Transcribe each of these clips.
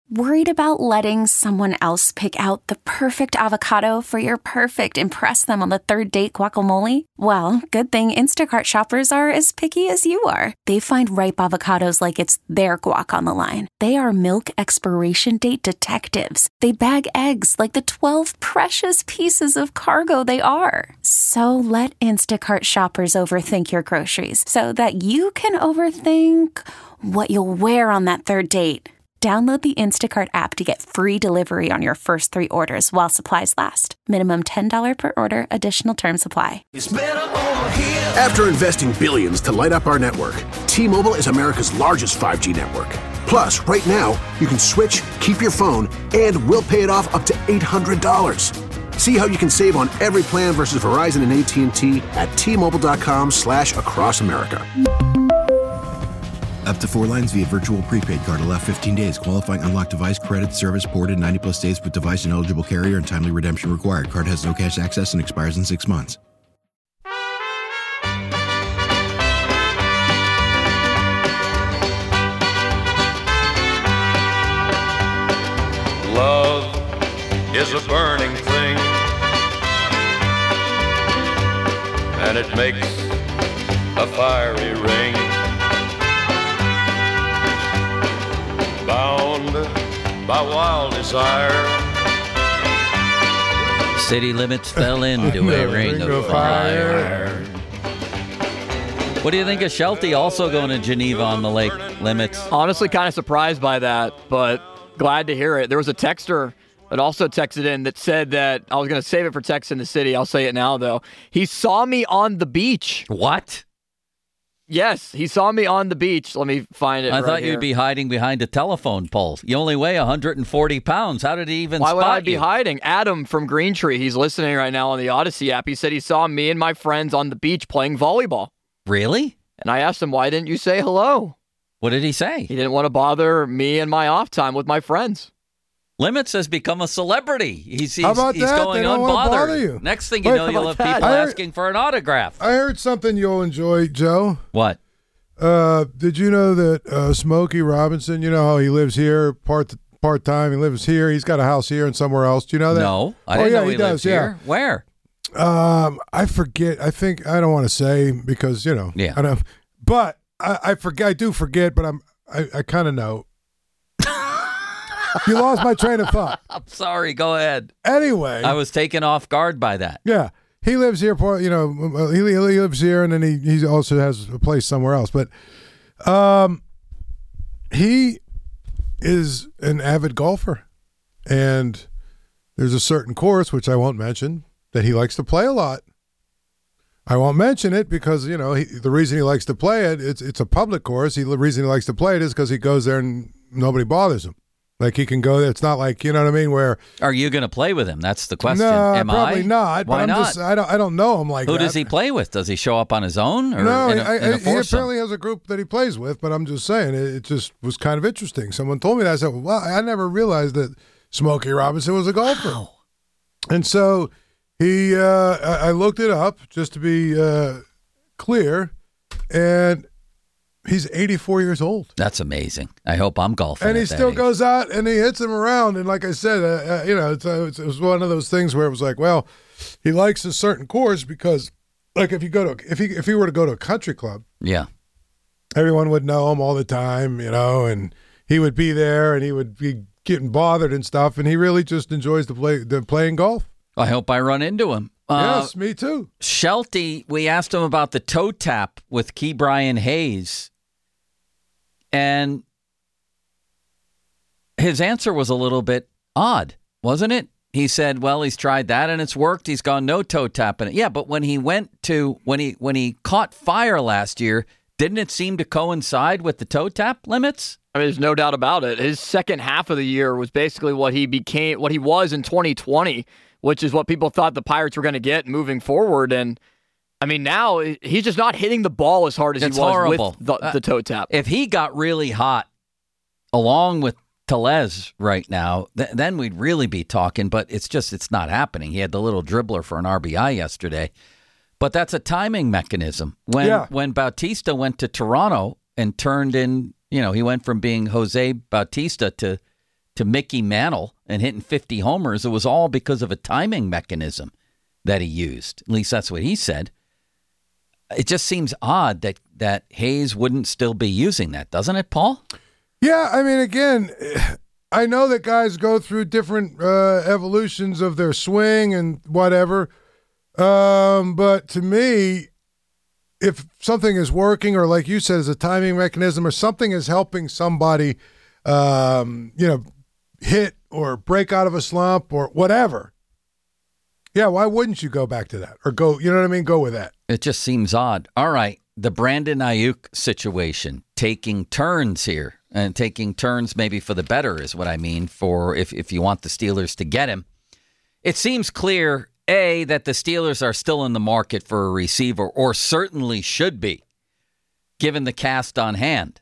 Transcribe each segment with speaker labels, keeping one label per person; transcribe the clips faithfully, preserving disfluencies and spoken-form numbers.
Speaker 1: Worried about letting someone else pick out the perfect avocado for your perfect impress them on the third date guacamole? Well, good thing Instacart shoppers are as picky as you are. They find ripe avocados like it's their guac on the line. They are milk expiration date detectives. They bag eggs like the twelve precious pieces of cargo they are. So let Instacart shoppers overthink your groceries so that you can overthink what you'll wear on that third date. Download the Instacart app to get free delivery on your first three orders while supplies last. Minimum ten dollars per order. Additional terms apply.
Speaker 2: After investing billions to light up our network, T-Mobile is America's largest five G network. Plus, right now, you can switch, keep your phone, and we'll pay it off up to eight hundred dollars. See how you can save on every plan versus Verizon and A T and T at T-Mobile.com slash across America.
Speaker 3: Up to four lines via virtual prepaid card. Allow fifteen days. Qualifying unlocked device credit service ported ninety plus days with device and eligible carrier and timely redemption required. Card has no cash access and expires in six months.
Speaker 4: Love is a burning thing, and it makes a fiery ring. Bound by wild desire.
Speaker 5: City limits fell into a ring of fire. What do you think of Shelty also going to Geneva on the lake limits?
Speaker 6: Honestly, kind of surprised by that, but glad to hear it. There was a texter that also texted in that said that I was going to save it for Text in the City. I'll say it now, though. He saw me on the beach.
Speaker 5: What?
Speaker 6: Yes, he saw me on the beach. Let me find it
Speaker 5: I
Speaker 6: right
Speaker 5: thought
Speaker 6: here.
Speaker 5: You'd be hiding behind a telephone pole. You only weigh one hundred forty pounds. How did he even
Speaker 6: Why
Speaker 5: spot
Speaker 6: would I be
Speaker 5: you?
Speaker 6: hiding? Adam from Green Tree, he's listening right now on the Odyssey app. He said he saw me and my friends on the beach playing volleyball.
Speaker 5: Really?
Speaker 6: And I asked him, why didn't you say hello?
Speaker 5: What did he say?
Speaker 6: He didn't want to bother me and my off time with my friends.
Speaker 5: Limits has become a celebrity. He's, he's,
Speaker 7: How about
Speaker 5: he's
Speaker 7: that?
Speaker 5: going
Speaker 7: They don't wanna
Speaker 5: unbothered.
Speaker 7: bother you.
Speaker 5: Next thing you
Speaker 7: Wait,
Speaker 5: know,
Speaker 7: how
Speaker 5: you'll
Speaker 7: about
Speaker 5: have
Speaker 7: that?
Speaker 5: people
Speaker 7: I heard-
Speaker 5: asking for an autograph.
Speaker 7: I heard something you'll enjoy, Joe.
Speaker 5: What?
Speaker 7: Uh, did you know that uh, Smokey Robinson, you know how he lives here part part time, he lives here, he's got a house here and somewhere else. Do you know that?
Speaker 5: No, I
Speaker 7: oh,
Speaker 5: didn't
Speaker 7: yeah,
Speaker 5: know he,
Speaker 7: he does,
Speaker 5: lives
Speaker 7: yeah.
Speaker 5: here. Where?
Speaker 7: Um, I forget. I think I don't want to say because you know.
Speaker 5: Yeah.
Speaker 7: I don't. But I, I forget. I do forget. But I'm. I, I kind of know. You lost my train of thought.
Speaker 5: I'm sorry. Go ahead.
Speaker 7: Anyway,
Speaker 5: I was taken off guard by that.
Speaker 7: yeah, he lives here. part- You know, he, he lives here, and then he he also has a place somewhere else. But, um, he is an avid golfer, and there's a certain course which I won't mention that he likes to play a lot. I won't mention it because you know he, the reason he likes to play it it's it's a public course. He, the reason he likes to play it is because he goes there and nobody bothers him. Like he can go there. It's not like you know what I mean. Where
Speaker 5: Are you going to play with him? That's the question.
Speaker 7: no,
Speaker 5: Am
Speaker 7: probably
Speaker 5: I?
Speaker 7: not.
Speaker 5: Why
Speaker 7: but I'm
Speaker 5: not?
Speaker 7: just I don't I don't know him like
Speaker 5: Who
Speaker 7: that.
Speaker 5: does he play with? Does he show up on his own? Or
Speaker 7: No,
Speaker 5: in a,
Speaker 7: I,
Speaker 5: in a
Speaker 7: I, he
Speaker 5: foursome?
Speaker 7: apparently has a group that he plays with. But I'm just saying it, it just was kind of interesting. Someone told me that. I said, well, I never realized that Smokey Robinson was a golfer.
Speaker 5: Wow.
Speaker 7: And so he, uh, I, I looked it up just to be uh, clear, and he's eighty-four years old.
Speaker 5: That's amazing. I hope I'm golfing.
Speaker 7: And he
Speaker 5: at that
Speaker 7: still
Speaker 5: age.
Speaker 7: goes out and he hits him around. And like I said, uh, uh, you know, it's, uh, it's, it was one of those things where it was like, well, he likes a certain course because, like, if you go to if he if he were to go to a country club,
Speaker 5: Yeah.
Speaker 7: everyone would know him all the time, you know, and he would be there and he would be getting bothered and stuff. And he really just enjoys the play the playing golf.
Speaker 5: I hope I run into him. Uh,
Speaker 7: yes, me too.
Speaker 5: Shelty, we asked him about the toe tap with Key Brian Hayes, and his answer was a little bit odd, wasn't it? He said, well, he's tried that and it's worked. He's gone no toe tapping it. Yeah, but when he went to, when he when he caught fire last year, didn't it seem to coincide with the toe tap limits?
Speaker 6: I mean, there's no doubt about it. His second half of the year was basically what he became, what he was in twenty twenty, which is what people thought the Pirates were going to get moving forward. And I mean, now he's just not hitting the ball as hard as
Speaker 5: It's
Speaker 6: he was
Speaker 5: horrible.
Speaker 6: with the,
Speaker 5: Uh,
Speaker 6: the toe tap.
Speaker 5: If he got really hot, along with Tellez right now, th- then we'd really be talking. But it's just, it's not happening. He had the little dribbler for an R B I yesterday. But that's a timing mechanism. When
Speaker 7: Yeah.
Speaker 5: when Bautista went to Toronto and turned in, you know, he went from being Jose Bautista to to Mickey Mantle and hitting fifty homers, it was all because of a timing mechanism that he used. At least that's what he said. It just seems odd that, that Hayes wouldn't still be using that, doesn't it, Paul?
Speaker 7: Yeah, I mean, again, I know that guys go through different uh, evolutions of their swing and whatever, um, but to me, if something is working, or like you said, is a timing mechanism, or something is helping somebody, um, you know, hit or break out of a slump or whatever, yeah, why wouldn't you go back to that or go, you know what I mean, go with that?
Speaker 5: It just seems odd. All right, the Brandon Ayuk situation, taking turns here, and taking turns maybe for the better is what I mean, for if, if you want the Steelers to get him. It seems clear, A, that the Steelers are still in the market for a receiver, or certainly should be, given the cast on hand.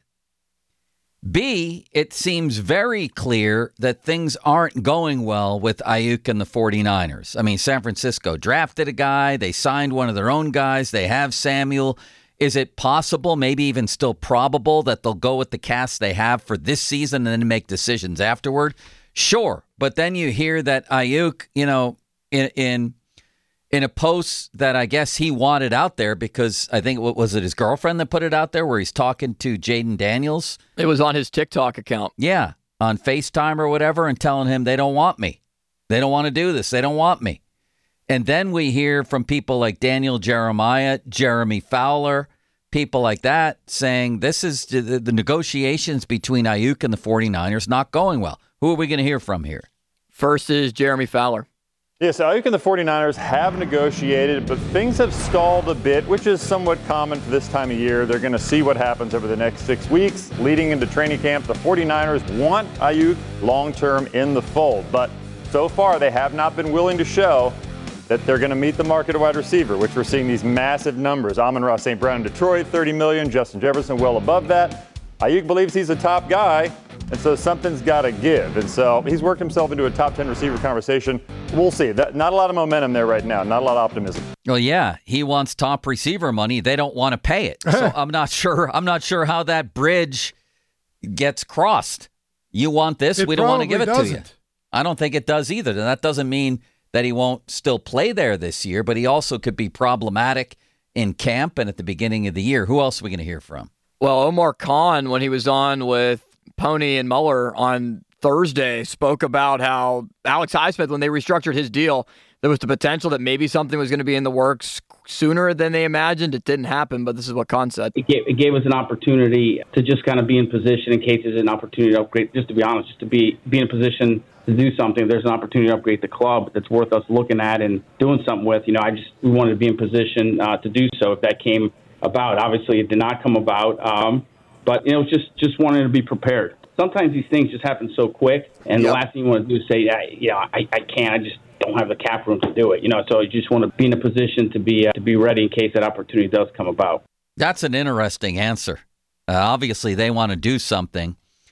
Speaker 5: B, it seems very clear that things aren't going well with Ayuk and the 49ers. I mean, San Francisco drafted a guy. They signed one of their own guys. They have Samuel. Is it possible, maybe even still probable, that they'll go with the cast they have for this season and then make decisions afterward? Sure. But then you hear that Ayuk, you know, in in in a post that I guess he wanted out there because I think, what was it, his girlfriend that put it out there, where he's talking to Jaden Daniels?
Speaker 6: It was on his TikTok account.
Speaker 5: Yeah, on FaceTime or whatever, and telling him they don't want me. They don't want to do this. They don't want me. And then we hear from people like Daniel Jeremiah, Jeremy Fowler, people like that saying this is the, the negotiations between Ayuk and the 49ers not going well. Who are we going to hear from here?
Speaker 6: First is Jeremy Fowler.
Speaker 8: Yes, Ayuk and the 49ers have negotiated, but things have stalled a bit, which is somewhat common for this time of year. They're going to see what happens over the next six weeks. Leading into training camp, the 49ers want Ayuk long-term in the fold, but so far they have not been willing to show that they're going to meet the market of wide receiver, which we're seeing these massive numbers. Amon-Ra Saint Brown in Detroit, thirty million dollars. Justin Jefferson well above that. Ayuk believes he's a top guy, and so something's got to give. And so he's worked himself into a top ten receiver conversation. We'll see. That, not a lot of momentum there right now. Not a lot of optimism.
Speaker 5: Well, yeah, he wants top receiver money. They don't want to pay it. So I'm not sure. I'm not sure how that bridge gets crossed. You want this?
Speaker 7: It
Speaker 5: we don't want to give it
Speaker 7: doesn't.
Speaker 5: to you. I don't think it does either. And that doesn't mean that he won't still play there this year, but he also could be problematic in camp and at the beginning of the year. Who else are we going to hear from?
Speaker 6: Well, Omar Khan, when he was on with Pony and Mueller on Thursday, spoke about how Alex Highsmith, when they restructured his deal, there was the potential that maybe something was going to be in the works sooner than they imagined. It didn't happen, but this is what Khan said.
Speaker 9: It gave, it gave us an opportunity to just kind of be in position in case there's an opportunity to upgrade, just to be honest, just to be, be in a position to do something. If there's an opportunity to upgrade the club that's worth us looking at and doing something with, you know, I just, we wanted to be in position uh, to do so if that came about. Obviously, it did not come about, um, but, you know, just, just wanted to be prepared. Sometimes these things just happen so quick, and yep. the last thing you want to do is say, yeah, you know, I, I can't, I just don't have the cap room to do it. You know, so you just want to be in a position to be uh, to be ready in case that opportunity does come about.
Speaker 5: That's an interesting answer. Uh, obviously, they want to do something,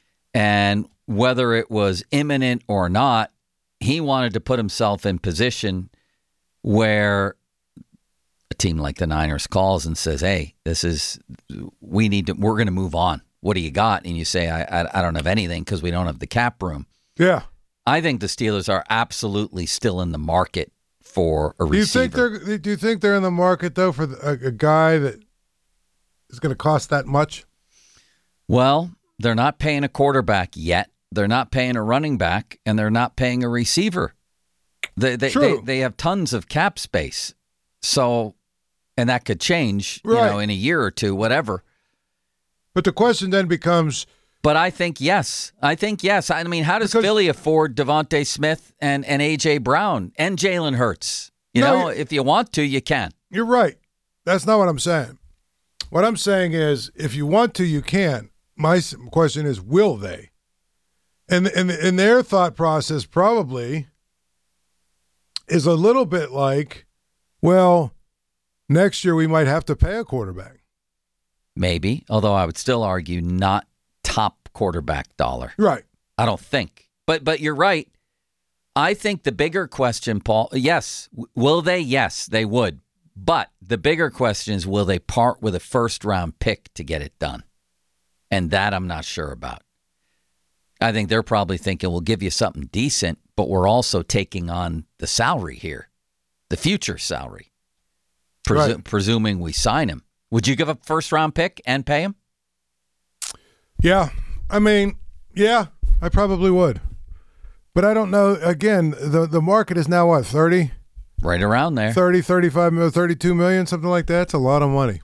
Speaker 5: and whether it was imminent or not, he wanted to put himself in position where a team like the Niners calls and says, hey, this is, we need to, we're going to move on. What do you got? And you say, I I, I don't have anything because we don't have the cap room.
Speaker 7: Yeah.
Speaker 5: I think the Steelers are absolutely still in the market for a
Speaker 7: do you
Speaker 5: receiver.
Speaker 7: Think they're, do you think they're in the market, though, for a, a guy that is going to cost that much?
Speaker 5: Well, they're not paying a quarterback yet. They're not paying a running back, and they're not paying a receiver. They they,
Speaker 7: True.
Speaker 5: they, they have tons of cap space. So, and that could change,
Speaker 7: right.
Speaker 5: you know, in a year or two, whatever.
Speaker 7: But the question then becomes...
Speaker 5: But I think yes. I think yes. I mean, how does
Speaker 7: because,
Speaker 5: Philly afford Devontae Smith and, and A J. Brown and Jalen Hurts? You
Speaker 7: no,
Speaker 5: know, if you want to, you can.
Speaker 7: You're right. That's not what I'm saying. What I'm saying is, if you want to, you can. My question is, will they? And and and their thought process probably is a little bit like, well, next year we might have to pay a quarterback.
Speaker 5: Maybe, although I would still argue not top quarterback dollar.
Speaker 7: Right.
Speaker 5: I don't think. But but you're right. I think the bigger question, Paul, yes, will they? Yes, they would. But the bigger question is, will they part with a first-round pick to get it done? And that I'm not sure about. I think they're probably thinking we'll give you something decent, but we're also taking on the salary here, the future salary, presu-
Speaker 7: right.
Speaker 5: presuming we sign him. Would you give up first round pick and pay him?
Speaker 7: Yeah. I mean, yeah, I probably would. But I don't know. Again, the, the market is now what, thirty?
Speaker 5: Right around there.
Speaker 7: thirty, thirty-five, thirty-two million, something like that. That's a lot of money.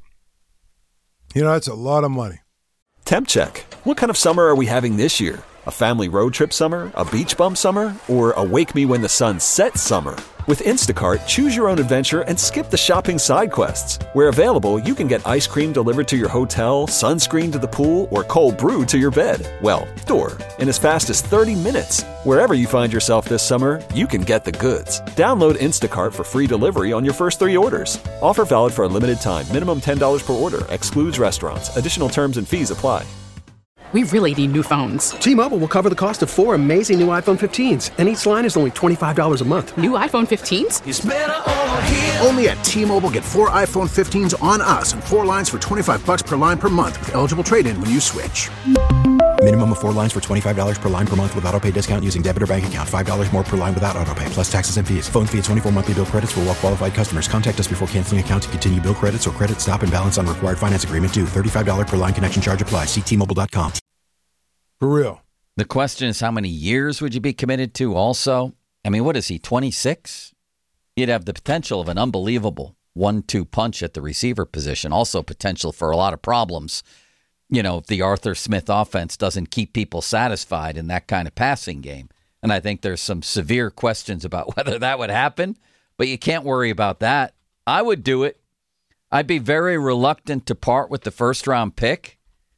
Speaker 7: You know, that's a lot of money.
Speaker 10: Temp check. What kind of summer are we having this year? A family road trip summer? A beach bum summer? Or a wake me when the sun sets summer? With Instacart, choose your own adventure and skip the shopping side quests. Where available, you can get ice cream delivered to your hotel, sunscreen to the pool, or cold brew to your bed. Well, door. In as fast as thirty minutes. Wherever you find yourself this summer, you can get the goods. Download Instacart for free delivery on your first three orders. Offer valid for a limited time. Minimum ten dollars per order. Excludes restaurants. Additional terms and fees apply.
Speaker 11: We really need new phones.
Speaker 12: T-Mobile will cover the cost of four amazing new iPhone fifteens, and each line is only twenty-five dollars a month.
Speaker 11: New iPhone fifteens?
Speaker 2: It's better over here. Only at T-Mobile, get four iPhone fifteens on us and four lines for twenty-five bucks per line per month with eligible trade-in when you switch.
Speaker 3: Minimum of four lines for twenty-five dollars per line per month with autopay discount using debit or bank account. five dollars more per line without autopay, plus taxes and fees. Phone fee at twenty-four monthly bill credits for well-qualified customers. Contact us before canceling account to continue bill credits or credit stop and balance on required finance agreement due. thirty-five dollars per line connection charge applies. See T Mobile dot com.
Speaker 7: For real.
Speaker 5: The question is, how many years would you be committed to also? I mean, what is he, twenty-six? You'd have the potential of an unbelievable one two punch at the receiver position. Also potential for a lot of problems. You know, if the Arthur Smith offense doesn't keep people satisfied in that kind of passing game. And I think there's some severe questions about whether that would happen. But you can't worry about that. I would do it. I'd be very reluctant to part with the first round pick.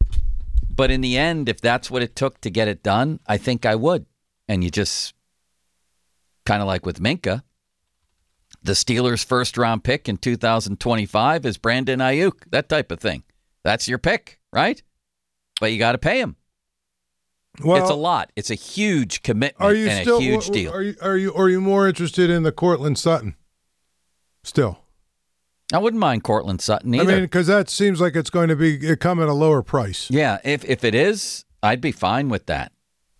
Speaker 5: But in the end, if that's what it took to get it done, I think I would. And you just, kind of like with Minka, the Steelers' first round pick in two thousand twenty-five is Brandon Ayuk, that type of thing. That's your pick, right? But you got to pay him. Well, it's a lot. It's a huge commitment
Speaker 7: are you
Speaker 5: and
Speaker 7: still,
Speaker 5: a huge
Speaker 7: are,
Speaker 5: deal.
Speaker 7: Are you, are, you, are you more interested in the Cortland Sutton still?
Speaker 5: I wouldn't mind Cortland Sutton either.
Speaker 7: I mean, because that seems like it's going to be it come at a lower price.
Speaker 5: Yeah, if if it is, I'd be fine with that.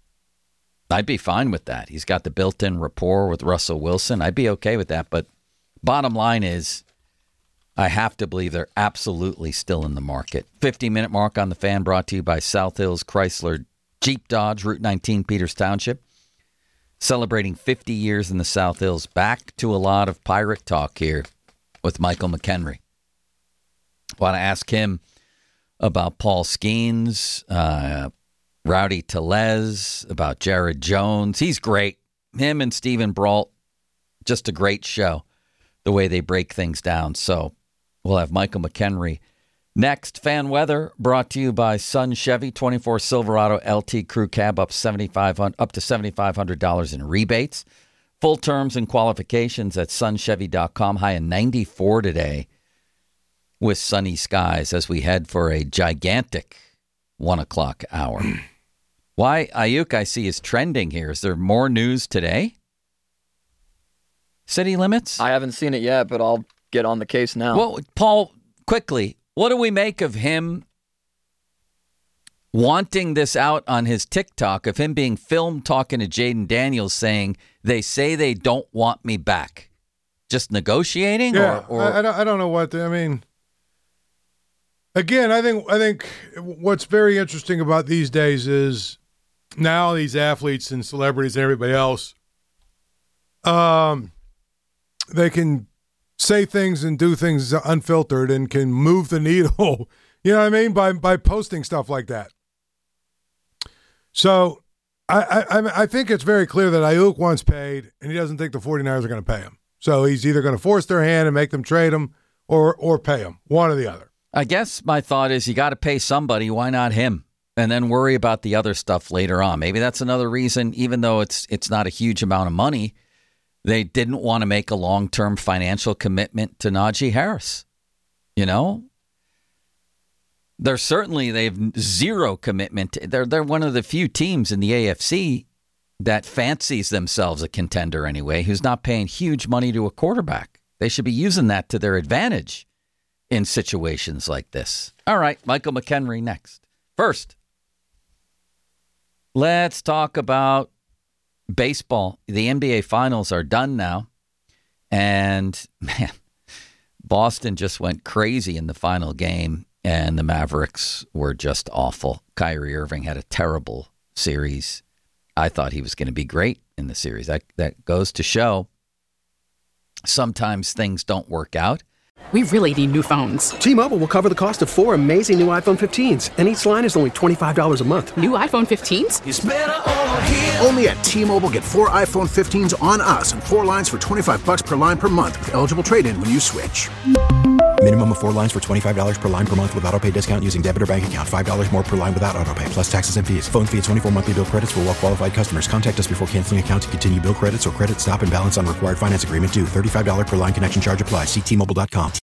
Speaker 5: I'd be fine with that. He's got the built-in rapport with Russell Wilson. I'd be okay with that. But bottom line is, I have to believe they're absolutely still in the market. fifty-minute mark on the Fan, brought to you by South Hills Chrysler Jeep Dodge, Route nineteen, Peters Township. Celebrating fifty years in the South Hills. Back to a lot of Pirate talk here with Michael McHenry. Want to ask him about Paul Skeens, uh, Rowdy Tellez, about Jared Jones. He's great. Him and Stephen Brault, just a great show, the way they break things down. So we'll have Michael McHenry next. Fan weather brought to you by Sun Chevy, twenty-four Silverado L T Crew Cab, up seventy-five hundred up to seventy-five hundred dollars in rebates. Full terms and qualifications at sun chevy dot com. High in ninety-four today with sunny skies as we head for a gigantic one o'clock hour. Why Ayuk, I see, is trending here. Is there more news today? City limits?
Speaker 6: I haven't seen it yet, but I'll get on the case now.
Speaker 5: Well, Paul, quickly, what do we make of him wanting this out on his TikTok, of him being filmed talking to Jaden Daniels saying, they say they don't want me back? Just negotiating?
Speaker 7: Yeah,
Speaker 5: or, or
Speaker 7: I, I, don't, I don't know what, the, I mean, again, I think, I think what's very interesting about these days is now these athletes and celebrities and everybody else, um, they can say things and do things unfiltered and can move the needle, you know what I mean, by by posting stuff like that. So I, I I think it's very clear that Ayuk wants paid, and he doesn't think the 49ers are going to pay him. So he's either going to force their hand and make them trade him or or pay him, one or the other.
Speaker 5: I guess my thought is you got to pay somebody. Why not him? And then worry about the other stuff later on. Maybe that's another reason, even though it's it's not a huge amount of money, they didn't want to make a long-term financial commitment to Najee Harris. You know? They're certainly, they have zero commitment. They're, they're one of the few teams in the A F C that fancies themselves a contender anyway, who's not paying huge money to a quarterback. They should be using that to their advantage in situations like this. All right, Michael McHenry next. First, Let's talk about baseball. The N B A Finals are done now. And, man, Boston just went crazy in the final game, and the Mavericks were just awful. Kyrie Irving had a terrible series. I thought he was going to be great in the series. That, that goes to show sometimes things don't work out.
Speaker 11: We really need new phones.
Speaker 12: T-Mobile will cover the cost of four amazing new iPhone fifteens, and each line is only twenty-five dollars a month.
Speaker 11: New iPhone fifteens?
Speaker 2: It's better over here. Only at T-Mobile, get four iPhone fifteens on us and four lines for twenty-five bucks per line per month with eligible trade-in when you switch.
Speaker 3: Minimum of four lines for twenty-five dollars per line per month with autopay discount using debit or bank account. five dollars more per line without autopay, plus taxes and fees. Phone fee at twenty-four monthly bill credits for well-qualified customers. Contact us before canceling account to continue bill credits or credit stop and balance on required finance agreement due. thirty-five dollars per line connection charge applies. See T Mobile dot com.